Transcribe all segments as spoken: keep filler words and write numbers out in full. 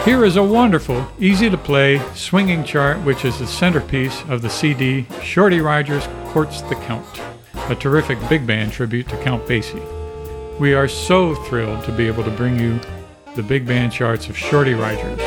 Here is a wonderful, easy-to-play swinging chart which is the centerpiece of the C D Shorty Rogers Courts the Count, a terrific big band tribute to Count Basie. We are so thrilled to be able to bring you the big band charts of Shorty Rogers.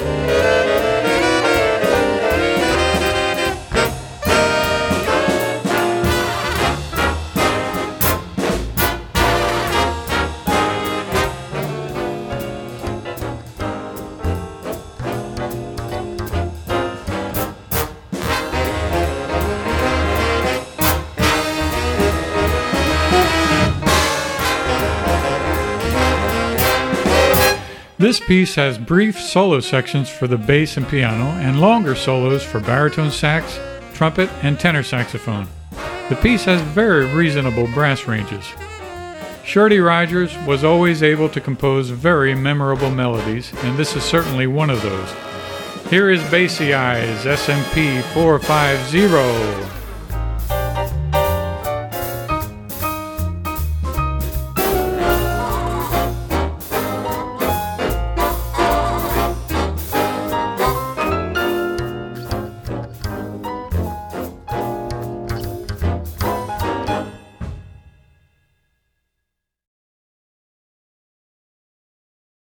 This piece has brief solo sections for the bass and piano and longer solos for baritone sax, trumpet, and tenor saxophone. The piece has very reasonable brass ranges. Shorty Rogers was always able to compose very memorable melodies, and this is certainly one of those. Here is Basie Eyes S M P four five zero.